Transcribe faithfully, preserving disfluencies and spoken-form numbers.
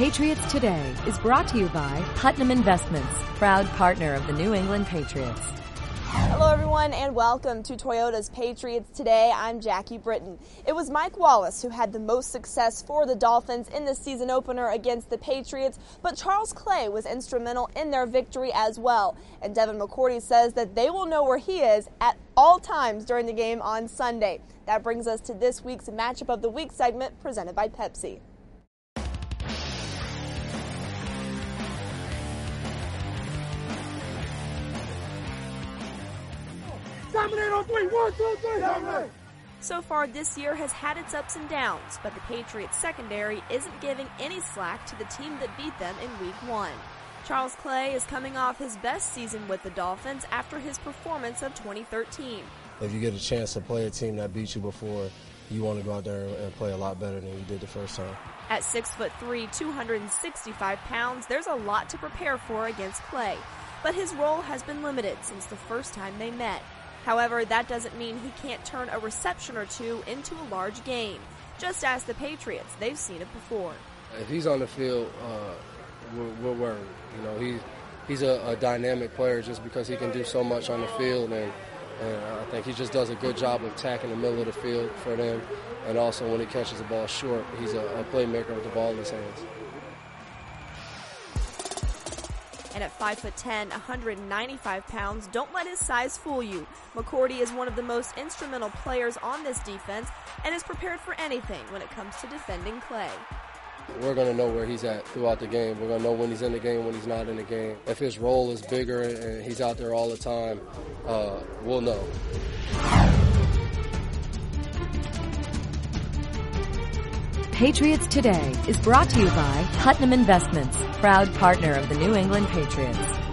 Patriots Today is brought to you by Putnam Investments, proud partner of the New England Patriots. Hello everyone and welcome to Toyota's Patriots Today. I'm Jackie Britton. It was Mike Wallace who had the most success for the Dolphins in the season opener against the Patriots, but Charles Clay was instrumental in their victory as well. And Devin McCourty says that they will know where he is at all times during the game on Sunday. That brings us to this week's Matchup of the Week segment presented by Pepsi. Dominate on three. One, two, three. Dominate. So far this year has had its ups and downs, but the Patriots secondary isn't giving any slack to the team that beat them in week one. Charles Clay is coming off his best season with the Dolphins after his performance of twenty thirteen. If you get a chance to play a team that beat you before, you want to go out there and play a lot better than you did the first time. At six foot three, two hundred sixty-five pounds, there's a lot to prepare for against Clay, but his role has been limited since the first time they met. However, that doesn't mean he can't turn a reception or two into a large gain. Just ask the Patriots, they've seen it before. If he's on the field, uh, we're, we're worried. You know, he, he's a, a dynamic player just because he can do so much on the field, and, and I think he just does a good job of attacking the middle of the field for them. And also when he catches the ball short, he's a, a playmaker with the ball in his hands. And at five foot ten, one hundred ninety-five pounds, don't let his size fool you. McCourty is one of the most instrumental players on this defense and is prepared for anything when it comes to defending Clay. We're going to know where he's at throughout the game. We're going to know when he's in the game, when he's not in the game. If his role is bigger and he's out there all the time, uh, we'll know. Patriots Today is brought to you by Putnam Investments, proud partner of the New England Patriots.